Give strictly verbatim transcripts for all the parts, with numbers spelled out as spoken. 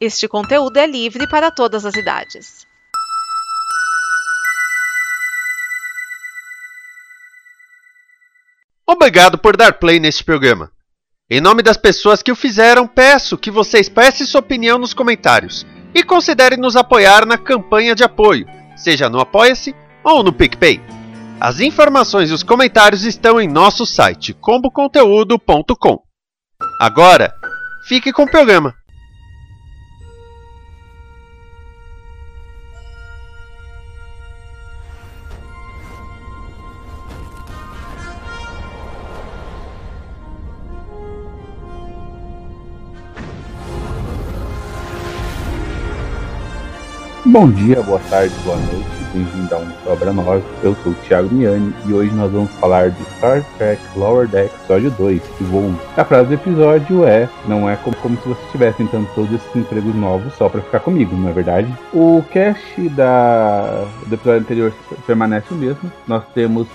Este conteúdo é livre para todas as idades. Obrigado por dar play neste programa. Em nome das pessoas que o fizeram, peço que você expresse sua opinião nos comentários e considere nos apoiar na campanha de apoio, seja no Apoia-se ou no PicPay. As informações e os comentários estão em nosso site combo conteúdo ponto com. Agora, fique com o programa. Bom dia, boa tarde, boa noite, bem-vindo a um Sobra nove. Eu sou o Thiago Miani e hoje nós vamos falar de Star Trek Lower Decks Episódio dois, que voa. A frase do episódio é: não é como, como se você estivesse tentando todos esses empregos novos só pra ficar comigo, não é verdade? O cast da, do episódio anterior permanece o mesmo. Nós temos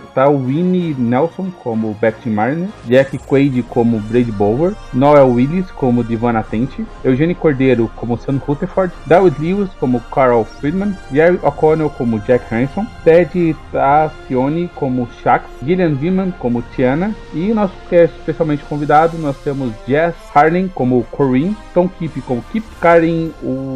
Talwini Nelson como Becky Mariner, Jack Quaid como Brady Bower, Noel Willis como Divana Tente, Eugene Cordeiro como Sam Rutherford, David Lewis como Carl Friedman, Jerry O'Connell como Jack Hanson, Ted Tassioni como Shax, Gillian Viman como Tiana, e nosso cast especialmente convidado nós temos Jess Harling como Corinne, Tom Keep como Kip, Karen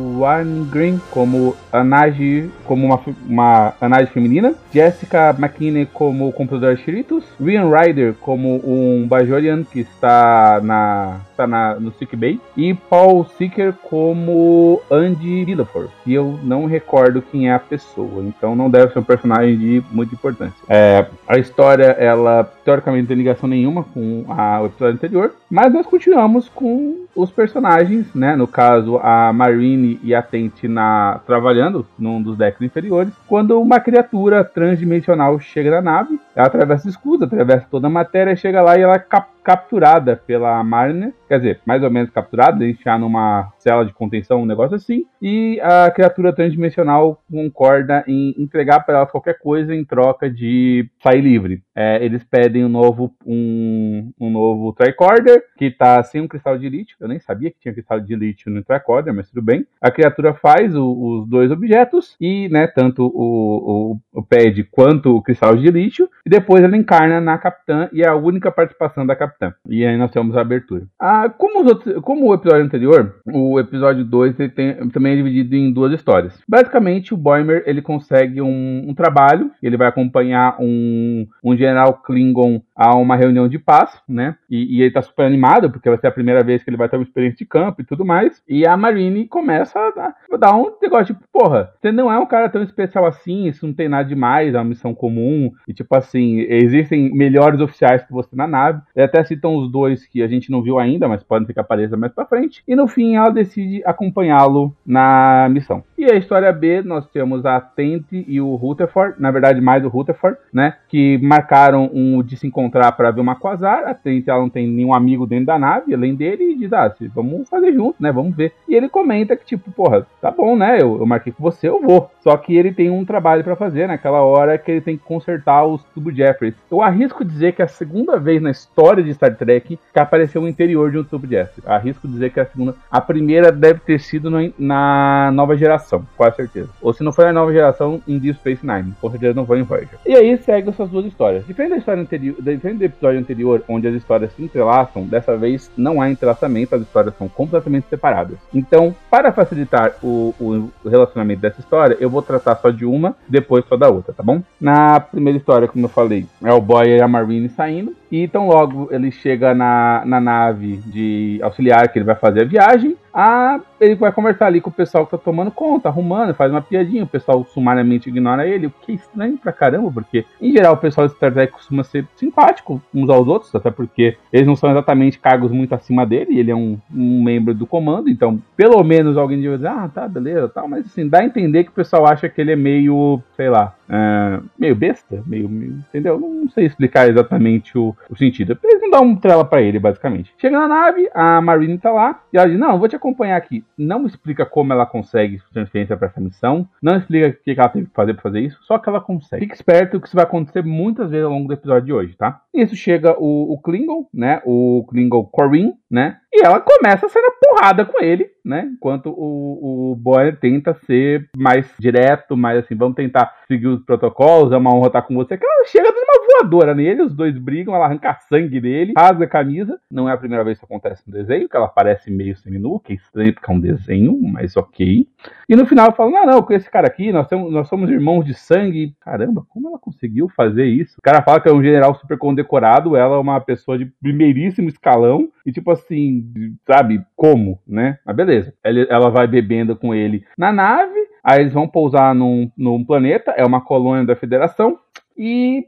Wangren como Anagi, como uma, uma Anagi feminina, Jessica McKinney como computador Shiritus, Ryan Ryder como um Bajorian que está na está na, no Sick Bay, e Paul Seeker como Andy Villafort, e eu não recordo quem é a pessoa, então não deve ser um personagem de muita importância. É, a história, ela teoricamente não tem ligação nenhuma com a, o episódio anterior, mas nós continuamos com os personagens, né? No caso, a Marine e a Tente na, trabalhando num dos decks inferiores, quando uma criatura transdimensional chega na nave, ela atravessa o escudo, atravessa toda a matéria, chega lá e ela é cap- capturada pela Mariner, quer dizer, mais ou menos capturada, enfiar numa cela de contenção, um negócio assim, e a criatura transdimensional concorda em entregar para ela qualquer coisa em troca de sair livre. É, eles pedem um novo, um, um novo tricorder, que está sem um cristal de lítio. Eu nem sabia que tinha cristal de lítio no tricorder, mas tudo bem. A criatura faz o, os dois objetos, e né, tanto o, o, o pad quanto o cristal de lítio, e depois ela encarna na Capitã, e é a única participação da Capitã. E aí nós temos a abertura. Ah, como, os outros, como o episódio anterior, o episódio dois ele tem, também é dividido em duas histórias. Basicamente, o Boimler ele consegue um, um trabalho, ele vai acompanhar um, um general Klingon a uma reunião de paz, né? E, e ele tá super animado, porque vai ser a primeira vez que ele vai ter uma experiência de campo e tudo mais. E a Marine começa a dar, a dar um negócio tipo, porra, você não é um cara tão especial assim, isso não tem nada demais, é uma missão comum. E tipo assim, existem melhores oficiais que você na nave. E até citam os dois que a gente não viu ainda, mas podem ser que apareça mais pra frente. E no fim ela decide acompanhá-lo na missão. E a história B, nós temos a Tente e o Rutherford, na verdade mais o Rutherford, né? Que marcaram um de se encontrar para ver uma quasar. A Tente, ela não tem nenhum amigo dentro da nave, além dele, e diz, ah, vamos fazer junto, né? Vamos ver. E ele comenta que, tipo, porra, tá bom, né? Eu, eu marquei com você, eu vou. Só que ele tem um trabalho para fazer naquela hora que ele tem que consertar os tubos Jeffries. Eu arrisco dizer que é a segunda vez na história de Star Trek que apareceu o interior de um tubo Jeffries. Arrisco dizer que é a segunda. A primeira deve ter sido no, na nova geração, quase certeza. Ou se não foi na nova geração, em Deep Space Nine. Com certeza não foi em Voyager. E aí segue essas duas histórias. Diferente da história anterior, diferente do episódio anterior, onde as histórias se entrelaçam, dessa vez não há entrelaçamento, as histórias são completamente separadas. Então, para facilitar o, o relacionamento dessa história, eu vou tratar só de uma, depois só da outra, tá bom? Na primeira história, como eu falei, é o Boyer e a Marine saindo, e então logo ele chega na, na nave de auxiliar que ele vai fazer a viagem, a, ele vai conversar ali com o pessoal que tá tomando conta, arrumando, faz uma piadinha, o pessoal sumariamente ignora ele, o que é estranho pra caramba, porque em geral o pessoal de Star Trek costuma ser simpático uns aos outros, até porque eles não são exatamente cargos muito acima dele, ele é um, um membro do comando, então pelo menos alguém devia dizer, ah, tá, beleza, tal, mas assim, dá a entender que o pessoal acha que ele é meio, sei lá, uh, meio besta, meio, meio, entendeu? Não sei explicar exatamente o, o sentido, eles não dão um trela pra ele, basicamente. Chega na nave, a Marine tá lá, e ela diz, não, eu vou te acompanhar aqui. Não explica como ela consegue transferência para essa missão, não explica o que ela tem que fazer para fazer isso, só que ela consegue. Fique esperto que isso vai acontecer muitas vezes ao longo do episódio de hoje, tá? E isso chega o, o Klingon, né? O Klingon Corinne, né? E ela começa a sair na porrada com ele, né? Enquanto o, o Boyer tenta ser mais direto, mais assim, vamos tentar seguir os protocolos, é uma honra estar com você. Que ela chega dando uma voadora nele, os dois brigam, ela arranca sangue dele, rasga a camisa. Não é a primeira vez que acontece no desenho, que ela aparece meio seminu, que é estranho porque é um desenho, mas ok. E no final eu falo, não, não, com esse cara aqui, nós, temos, nós somos irmãos de sangue. Caramba, como ela conseguiu fazer isso? O cara fala que é um general super condecorado, ela é uma pessoa de primeiríssimo escalão, e tipo assim, sabe, como, né? Mas beleza, ela vai bebendo com ele na nave, aí eles vão pousar num, num planeta, é uma colônia da Federação, e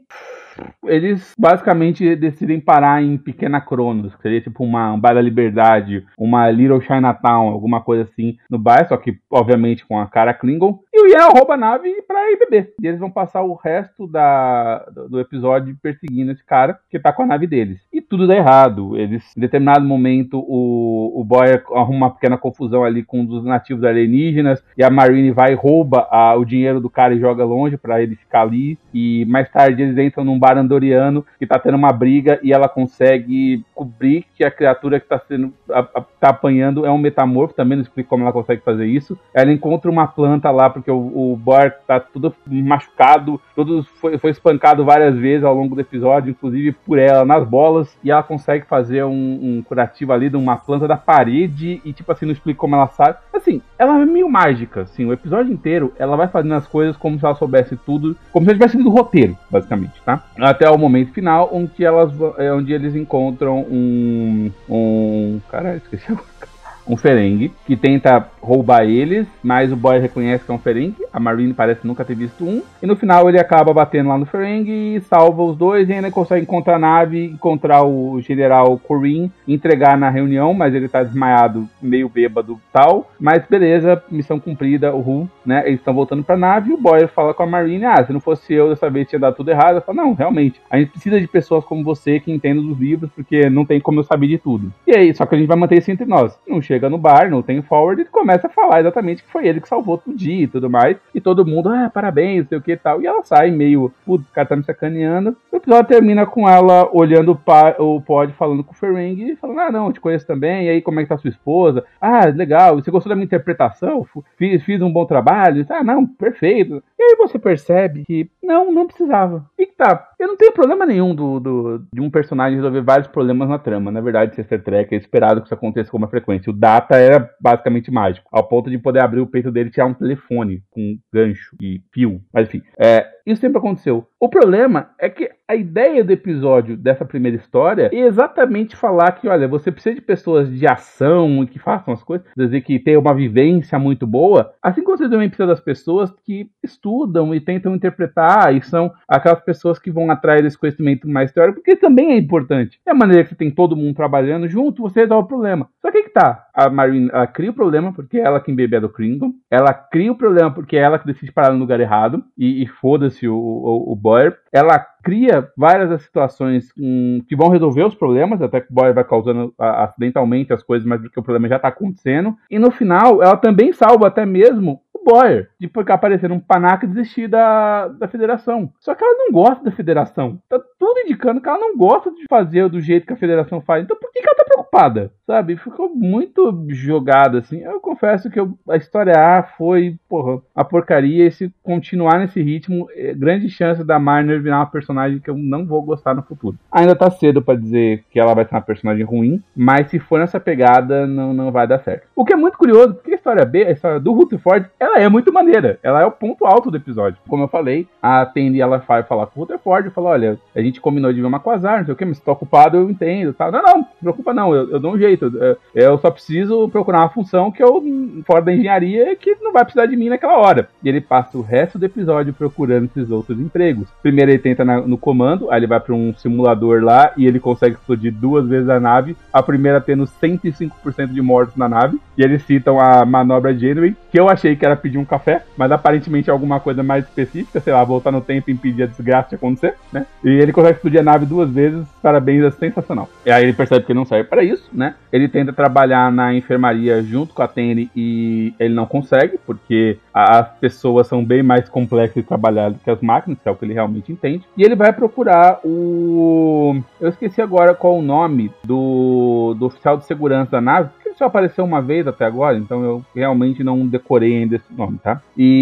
eles basicamente decidem parar em Pequena Cronos, que seria tipo uma, um bairro da Liberdade, uma Little Chinatown, alguma coisa assim no bairro, só que obviamente com a cara Klingon, e o Ian rouba a nave pra ir beber. E eles vão passar o resto da, do episódio perseguindo esse cara que tá com a nave deles. E tudo dá errado. Eles, em determinado momento, o, o Boyer arruma uma pequena confusão ali com um dos nativos alienígenas, e a Marine vai e rouba a, o dinheiro do cara e joga longe pra ele ficar ali. E mais tarde eles entram num bar andoriano que tá tendo uma briga e ela consegue cobrir que a criatura que tá sendo a, a, tá apanhando é um metamorfo. Também não explico como ela consegue fazer isso. Ela encontra uma planta lá porque o, o Boyer tá tudo machucado, todo foi, foi espancado várias vezes ao longo do episódio, inclusive por ela nas bolas, e ela consegue fazer um, um curativo ali de uma planta da parede e tipo assim, não explico como ela sabe. Assim, ela é meio mágica, assim, o episódio inteiro ela vai fazendo as coisas como se ela soubesse tudo, como se ela tivesse sido roteiro, basicamente, tá? Até o momento final, onde, elas, onde eles encontram um... um... Caralho, esqueci agora. Um Ferengi, que tenta roubar eles, mas o Boyer reconhece que é um Ferengi, a Marine parece nunca ter visto um, e no final ele acaba batendo lá no Ferengi, salva os dois, e ainda consegue encontrar a nave, encontrar o general Corin, entregar na reunião, mas ele tá desmaiado, meio bêbado tal, mas beleza, missão cumprida, uhul, né, eles estão voltando pra nave, e o Boyer fala com a Marine, ah, se não fosse eu, dessa vez tinha dado tudo errado. Eu falo, não, realmente, a gente precisa de pessoas como você que entendam dos livros, porque não tem como eu saber de tudo. E aí, só que a gente vai manter isso entre nós. Não chega Chega no bar, não tem forward, e começa a falar exatamente que foi ele que salvou todo dia e tudo mais. E todo mundo, ah, parabéns, não sei o que e tal. E ela sai meio, putz, o cara tá me sacaneando. O episódio termina com ela olhando o, pa, o pod, falando com o Ferengi, e falando, ah, não, eu te conheço também, e aí como é que tá sua esposa? Ah, legal, você gostou da minha interpretação? Fiz, fiz um bom trabalho? Ah, não, perfeito. E aí você percebe que, não, não precisava. E que tá, eu não tenho problema nenhum do, do, de um personagem resolver vários problemas na trama. Na verdade, Star Trek é esperado que isso aconteça com uma frequência. O Data era basicamente mágico, ao ponto de poder abrir o peito dele e tirar um telefone com gancho e fio. Mas enfim, é, isso sempre aconteceu. O problema é que a ideia do episódio dessa primeira história é exatamente falar que, olha, você precisa de pessoas de ação e que façam as coisas, quer dizer, que tenham uma vivência muito boa, assim como você também precisa das pessoas que estudam e tentam interpretar, e são aquelas pessoas que vão atrás desse conhecimento mais teórico, porque também é importante. É a maneira que você tem todo mundo trabalhando junto, você resolve o problema. Só que aí que tá, a Marine, ela cria o problema porque é ela quem bebe é do Klingon, ela cria o problema porque é ela que decide parar no lugar errado, e, e foda-se o, o, o Boyer, ela cria várias das situações hum, que vão resolver os problemas, até que o Boyer vai causando a, acidentalmente as coisas, mas porque o problema já tá acontecendo, e no final ela também salva até mesmo o Boyer, de porque aparecer um panaca e desistir da, da federação. Só que ela não gosta da federação. Tá tudo indicando que ela não gosta de fazer do jeito que a federação faz. Então por que, que ela tá preocupada? Sabe? Ficou muito jogada, assim. Eu confesso que eu, a história A foi, porra, a porcaria. E se continuar nesse ritmo, é grande chance da Mariner virar uma personagem que eu não vou gostar no futuro. Ainda tá cedo pra dizer que ela vai ser uma personagem ruim, mas se for nessa pegada, não, não vai dar certo. O que é muito curioso, porque a história B, a história do Rutherford, ela é muito maneira. Ela é o ponto alto do episódio. Como eu falei, a Tandy, ela vai falar com o Rutherford e fala, olha, a gente combinou de ver uma quasar, não sei o que, mas se tá ocupado, eu entendo. Tá? Não, não, não se preocupa não, eu, eu dou um jeito. Eu, eu só preciso procurar uma função que eu, fora da engenharia, que não vai precisar de mim naquela hora. E ele passa o resto do episódio procurando esses outros empregos. Primeiro ele tenta na, no comando, aí ele vai para um simulador lá e ele consegue explodir duas vezes a nave, a primeira tendo cento e cinco por cento de mortos na nave, e eles citam a manobra Janeway, que eu achei que era pedir um café, mas aparentemente é alguma coisa mais específica, sei lá, voltar no tempo e impedir a desgraça de acontecer, né? E ele consegue explodir a nave duas vezes, parabéns, é sensacional. E aí ele percebe que não serve para isso, né? Ele tenta trabalhar na enfermaria junto com a Tandy e ele não consegue, porque as pessoas são bem mais complexas de trabalhar do que as máquinas, que é o que ele realmente entende. E ele vai procurar o... Eu esqueci agora qual o nome do, do oficial de segurança da nave, só apareceu uma vez até agora, então eu realmente não decorei ainda esse nome, tá?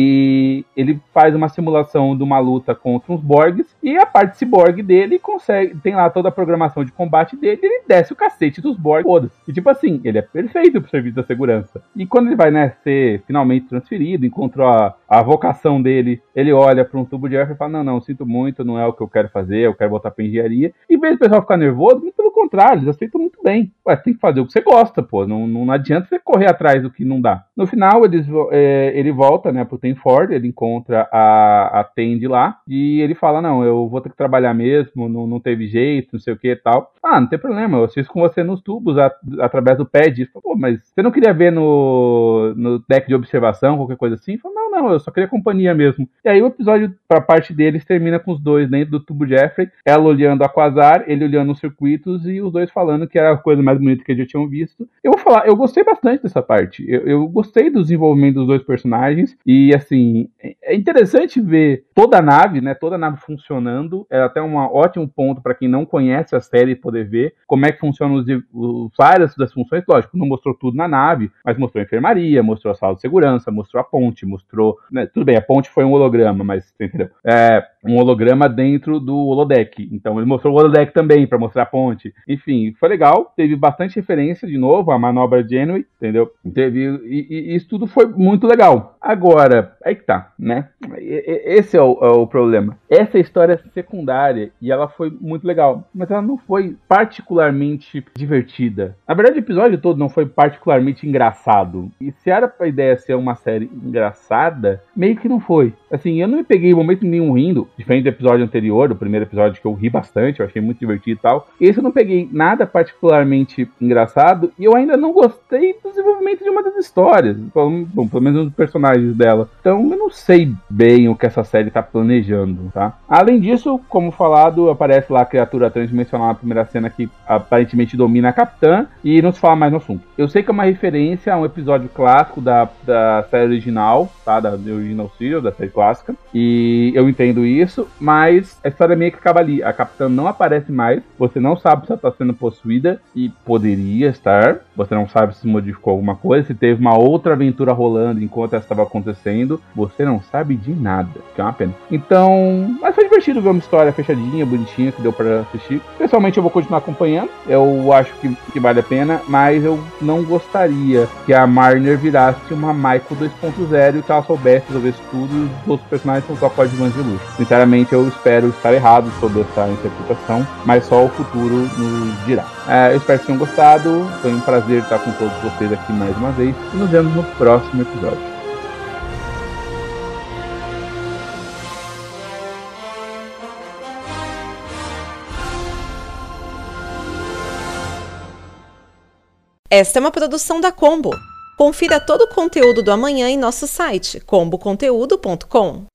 E ele faz uma simulação de uma luta contra uns Borgs, e a parte ciborgue dele consegue, tem lá toda a programação de combate dele, e ele desce o cacete dos Borgs todos. E tipo assim, ele é perfeito pro serviço da segurança. E quando ele vai, né, ser finalmente transferido, encontrou a, a vocação dele, ele olha para um tubo de Jeffrey e fala, não, não, sinto muito, não é o que eu quero fazer, eu quero voltar pra engenharia. E em vez do pessoal ficar nervoso, muito pelo contrário, eles aceitam muito bem. Ué, tem que fazer o que você gosta, pô, não, não adianta você correr atrás do que não dá. No final, eles, é, ele volta, né, pro Ten Ford, ele encontra a, a Tandy lá, e ele fala, não, eu vou ter que trabalhar mesmo, não, não teve jeito, não sei o que e tal. Ah, não tem problema, eu assisto com você nos tubos, a, através do pad. Pô, mas você não queria ver no, no deck de observação, qualquer coisa assim? Fala, não, não, eu só queria companhia mesmo. E aí o episódio, pra parte deles, termina com os dois dentro do tubo Jeffrey, ela olhando a Quasar, ele olhando os circuitos, e os dois falando que era a coisa mais bonita que eles já tinham visto. Eu vou falar, eu gostei bastante dessa parte. Eu, eu gostei do desenvolvimento dos dois personagens, e assim, é interessante ver toda a nave, né, toda a nave funcionando. É até um ótimo ponto para quem não conhece a série poder ver como é que funcionam os, os várias das funções. Lógico, não mostrou tudo na nave, mas mostrou a enfermaria, mostrou a sala de segurança, mostrou a ponte, mostrou, né, tudo bem, a ponte foi um holograma, mas você entendeu? É um holograma dentro do holodeck, então ele mostrou o holodeck também para mostrar a ponte. Enfim, foi legal, teve bastante referência de novo, a manobra Janeway, entendeu? Teve, e, e isso tudo foi muito legal. Agora, aí que tá, né? Esse é o, é o problema. Essa história é secundária e ela foi muito legal, mas ela não foi particularmente divertida. Na verdade, o episódio todo não foi particularmente engraçado. E se era pra ideia ser uma série engraçada, meio que não foi. Assim, eu não me peguei em momento nenhum rindo, diferente do episódio anterior, o primeiro episódio que eu ri bastante, eu achei muito divertido e tal. Esse eu não peguei nada particularmente engraçado e eu ainda não gostei do desenvolvimento de uma das histórias, bom, pelo menos um dos personagens dela. Então eu não sei bem o que essa série tá planejando, tá? Além disso, como falado, aparece lá a criatura transdimensional na primeira cena que aparentemente domina a Capitã e não se fala mais no assunto. Eu sei que é uma referência a um episódio clássico da, da série original, tá? Da Original Serial, da série clássica, e eu entendo isso, mas a história meio que acaba ali. A Capitã não aparece mais, você não sabe se ela está sendo possuída, e poderia estar, você não sabe se modificou alguma coisa, se teve uma outra aventura rolando enquanto essa estava acontecendo, você não sabe de nada, que é uma pena. Então, mas foi divertido ver uma história fechadinha, bonitinha, que deu para assistir. Pessoalmente eu vou continuar acompanhando, eu acho que, que vale a pena, mas eu não gostaria que a Mariner virasse uma Michael dois ponto zero e que ela soubesse resolver isso tudo e os outros personagens são só coadjuvantes de luxo. Sinceramente, eu espero estar errado sobre essa interpretação, mas só o futuro nos dirá. É, eu espero que tenham gostado, foi um prazer estar com todos vocês aqui mais uma vez e nos vemos no próximo episódio. Esta é uma produção da Combo. Confira todo o conteúdo do amanhã em nosso site combo conteúdo ponto com.